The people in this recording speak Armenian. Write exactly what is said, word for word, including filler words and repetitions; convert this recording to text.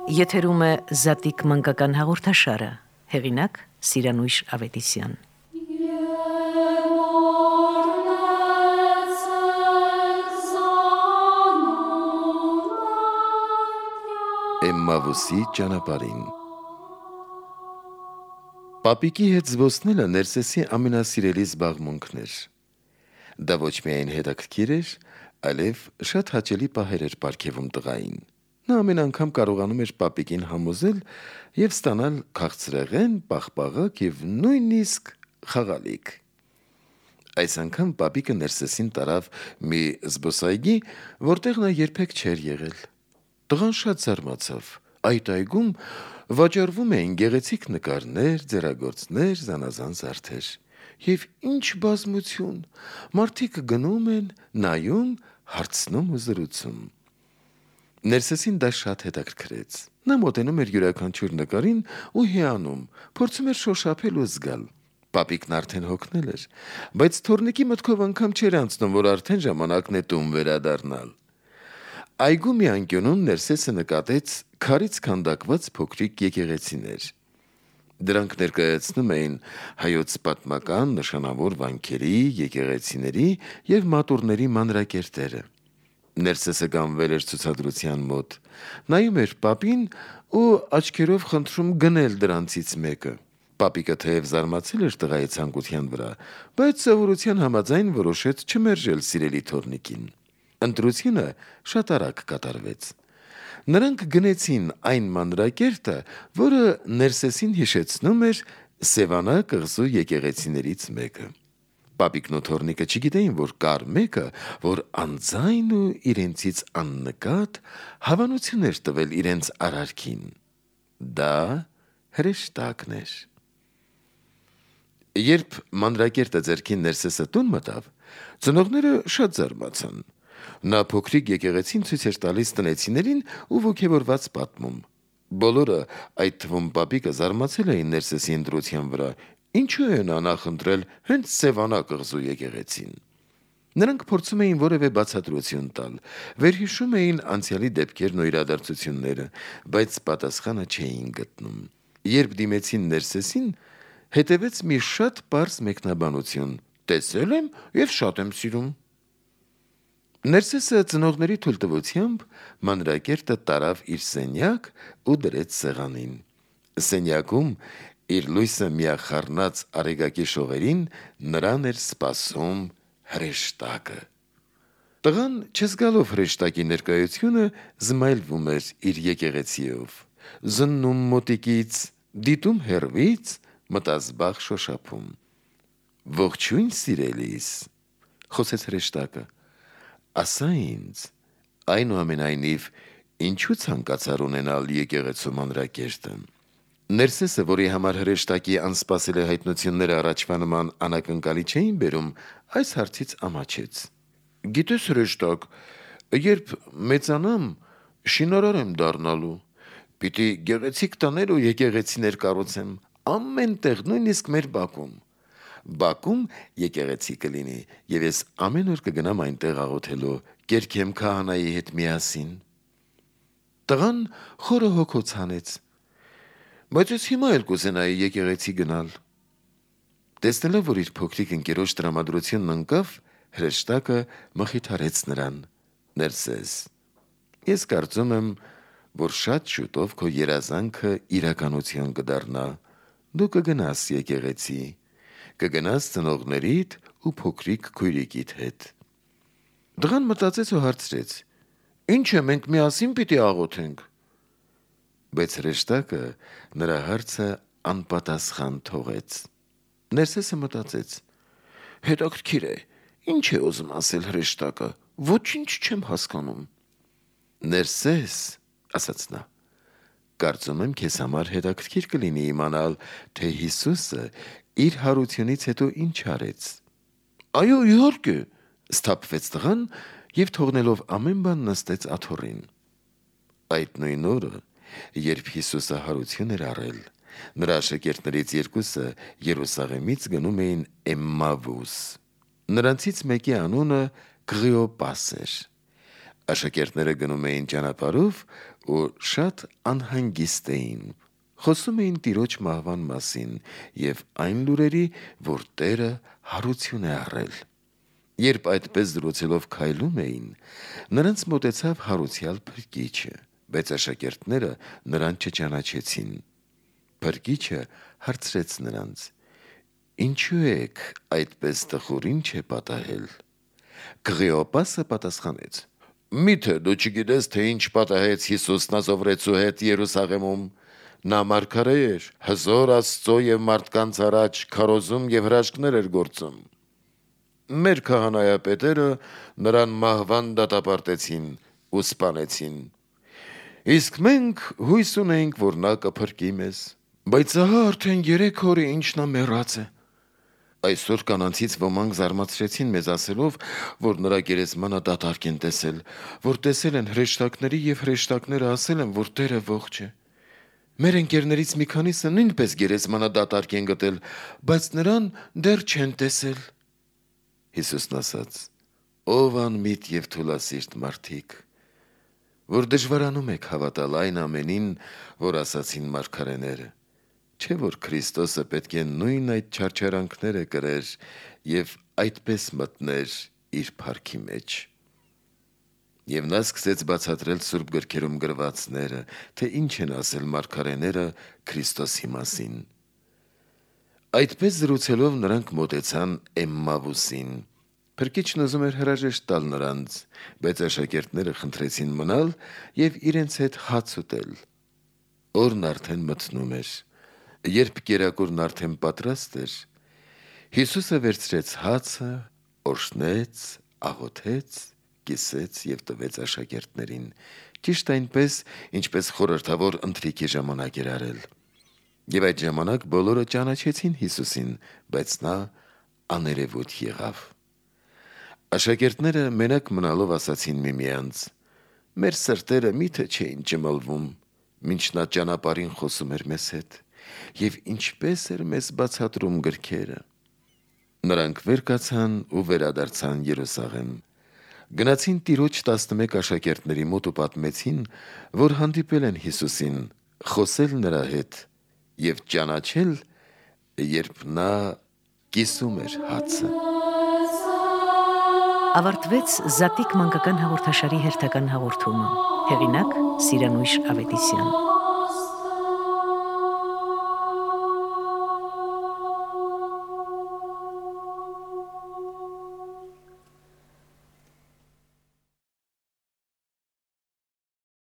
Եթերում է Զատիկ մանկական հաղորդաշարը, հեղինակ Սիրանույշ Ավետիսյան։ Էմմավուսի ճանապարհին Պապիկի հետ զբոսնելը Ներսեսի ամենասիրելի զբաղմունքն էր։ Դա ոչ միայն հետաքրքիր էր, այլև շատ հաճելի պահեր էր պարգևում տղային։ Նա ամեն անգամ կարողանում էր պապիկին համոզել և ստանալ քաղցրեղեն, պաղպաղակ և նույնիսկ խաղալիք։ Այս անգամ պապիկը Ներսեսին տարավ մի զբոսայգի, որտեղ նա երբեք չէր եղել։ Տղան շատ զարմացավ։ Այդ այգում վաճառվում էին գեղեցիկ նկարներ, ձեռագործներ, զանազան զարդեր։ Եվ ինչ բազմություն, մարդիկ գնում են, նայում, հարցնում ու զրուցում։ Ներսեսին դա շատ հետաքրքրեց։ Նա մոտենում էր յուրաքանչյուր նկարին ու հիանում, փորձում էր շոշափել ու զգալ։ Պապիկն արդեն հոգնել էր, բայց թոռնիկի մտքով անգամ չէր անցնում, որ արդեն ժամանակն է տուն վերադառնալ։ Այգու մի անկյունում Ներսեսը նկատեց քարից քանդակված փոքրիկ եկեղեցիներ։ Դրանք ներկայացնում էին հայոց պատմական նշանավոր վանքերի, եկեղեցիների և մատուռների մանրակերտերը։ Ներսեսը կանգնել էր ցուցադրության մոտ, նայում էր պապին ու աչքերով խնդրում գնել դրանցից մեկը։ Պապիկը թեև զարմացել էր տղայի ցանկության վրա, բայց սովորության համաձայն որոշեց չմերժել սիրելի թոռնիկին։ Ընտրությունը շատ արագ կատարվեց։ Նրանք գնեցին այն մանրակերտը, որը Ներսեսին հիշեցնում էր Սևանա կղզու եկեղեցիներից մեկը։ Պապիկն ու թոռնիկը չգիտեին, որ կար մեկը, որ անձայն ու իրենցից աննկատ հավանություն էր տվել իրենց արարքին։ Դա հրեշտակն էր։ Երբ մանրակերտը ձեռքին Ներսեսը տուն մտավ, ծնողները շատ զարմացան։ Նա փոքրիկ եկեղեցին ցույց էր տալիս տնեցիներին ու ոգևորված պատմում։ Բոլորը, այդ թվում պապիկը, զարմացել էին Ներսեսի ընտրության վրա։ Ինչու է նա նախընտրել հենց Սևանա կղզու եկեղեցին։ Նրանք փորձում էին որևէ բացատրություն տալ, վերհիշում էին անցյալի դեպքերն ու իրադարձությունները, բայց պատասխանը չէին գտնում։ Երբ դիմեցին Ներսեսին, հետևեց մի շատ պարզ մեկնաբանություն. «Տեսել եմ և շատ եմ սիրում»։ Ներսեսը ծնողների թույլտվությամբ մանրակերտը տարավ իր սենյակ ու դրեց սեղանին։ Սենյակում իր լույսը միախառնած արեգակի շողերին նրան էր սպասում հրեշտակը։ Տղան, չզգալով հրեշտակի ներկայությունը, զմայլվում էր իր եկեղեցիով, զննում մոտիկից, դիտում հեռվից, մտազբաղ շոշափում։ «Ողջույն, սիրելիս», խոսեց հրեշտակը, ասա ինձ, այնուամենայնիվ, ինչու ցանկացար ունենալ եկեղեցու մանրակերտը։ Ներսեսը, որի համար հրեշտակի անսպասելի հայտնությունները առաջվա նման անակնկալի չէին բերում, այս հարցից ամաչեց։ «Գիտես, հրեշտակ, երբ մեծանամ, շինարար եմ դառնալու։ Պիտի գեղեցիկ տներ ու եկեղեցիներ կառուցեմ ամեն տեղ, նույնիսկ մեր բակում։ Բակում եկեղեցի կլինի, և ես ամեն օր կգնամ այնտեղ աղոթելու, կերքեմ քահանայի հետ միասին»։ Տղան խորը հոգոց հանեց։ «Բայց ես հիմա էլ կուզենայի եկեղեցի գնալ»։ Տեսնելով, որ իր փոքրիկ ընկերոջ տրամադրությունն ընկավ, հրեշտակը մխիթարեց նրան. «Ներսես, ես կարծում եմ, որ շատ շուտով քո երազանքը իրականություն կդառնա։ Դու կգնաս եկեղեցի, կգնաս ծնողներիդ ու փոքրիկ քույրիկիդ հետ»։ Տղան մտածեց ու հարցրեց. «Ինչ է, մենք միասին պիտի աղոթենք»։ Բայց հրեշտակը նրա հարցը անպատասխան թողեց։ Ներսեսը մտածեց. «Հետաքրքիր է, ինչ է ուզում ասել հրեշտակը, ոչինչ չեմ հասկանում»։ «Ներսես», ասաց նա, «կարծում եմ քեզ համար հետաքրքիր կլինի իմանալ, թե Հիսուսը իր հարությունից հետո ինչ արեց»։ «Այո, իհարկե», սթափվեց տղան և թողնելով ամեն բան նստեց աթոռին։ Այդ նույն օրը, երբ Հիսուսը հարություն էր առել, նրա աշակերտներից երկուսը Երուսաղեմից գնում էին Էմմավուս։ Նրանցից մեկի անունը Կղիոպաս էր։ Աշակերտները գնում էին ճանապարհով ու շատ անհանգիստ էին։ Խոսում էին Տիրոջ մահվան մասին եւ այն լուրերի, որ Տերը հարություն է առել։ Երբ այդպես զրուցելով քայլում էին, նրանց մոտեցավ հարուցյալ փրկիչը, բայց աշակերտները նրան չճանաչեցին։ Փրկիչը հարցրեց նրանց. «Ինչու եք այդպես տխուրին չպատահել»։ Կղիոպասը պատասխանեց. «Միթե դու չգիտես, թե ինչ պատահեց Հիսուս Նազովրեցու հետ Երուսաղեմում։ Նա մարգարե էր, հզոր Աստծո եւ մարդկանց առաջ քարոզում եւ հրաշքներ էր գործում։ Մեր քահանայապետերը նրան մահվան դատապարտեցին ու սպանեցին։ Իսկ մենք հույս ունեինք, որ նա կփրկի մեզ, բայց ահա արդեն երեք օր է ինչ նա մեռած է։ Այսօր կանանցից ոմանք զարմացրեցին մեզ ասելով, որ նրա գերեզմանը դատարկ են տեսել, որ տեսել են հրեշտակների եւ հրեշտակները ասել են, որ Տերը ողջ է։ Մեր ընկերներից մի քանիսը նույնպես գերեզմանը դատարկ են գտել, բայց նրան դեռ չեն տեսել»։ Հիսուսն ասաց. «Ով անմիտ եւ թուլասիրտ մարդիկ, որ դժվարանում եք հավատալ այն ամենին, որ ասացին մարգարեները, չէ՞ որ Քրիստոսը պետք է նույն այդ չարչարանքները կրեր եւ այդպես մտներ իր փառքի մեջ»։ Եվ նա սկսեց բացատրել Սուրբ գրքերում գրվածները, թե ինչ են ասել մարգարեները Քրիստոսի մասին։ Այդպես զրուցելով նրանք մոտեցան Էմմավուսին։ Փրկիչն ուզում էր հրաժեշտ տալ նրանց, բայց աշակերտները խնդրեցին մնալ եւ իրենց հետ հաց ուտել։ Օրն արդեն մթնում էր։ Երբ կերակուրն արդեն պատրաստ էր, Հիսուսը վերցրեց հացը, օրհնեց, աղոթեց, կիսեց եւ տվեց աշակերտներին, ճիշտ այնպես, ինչպես խորհրդավոր ընթրիքի ժամանակ էր արել։ Եվ այդ ժամանակ բոլորը ճանաչեցին Հիսուսին, բայց նա աներևույթ եղավ։ Աշակերտները մենակ մնալով ասացին միմյանց. «Մեր սրտերը միթե չէին ճմլվում, մինչ նա ճանապարհին խոսում էր մեզ հետ, եւ ինչպես էր մեզ բացատրում գրքերը»։ Նրանք վեր կացան ու վերադարձան Երուսաղեմ։ Գնացին Տիրոջ տասնմեկ աշակերտների մոտ ու պատմեցին, որ հանդիպել են Հիսուսին, խոսել նրա հետ եւ ճանաչել, երբ նա կիսում էր հացը։ Ավարտվեց Զատիկ մանկական հաղորդաշարի հերթական հաղորդումը։ Հեղինակ՝ Սիրանույշ Ավետիսյան։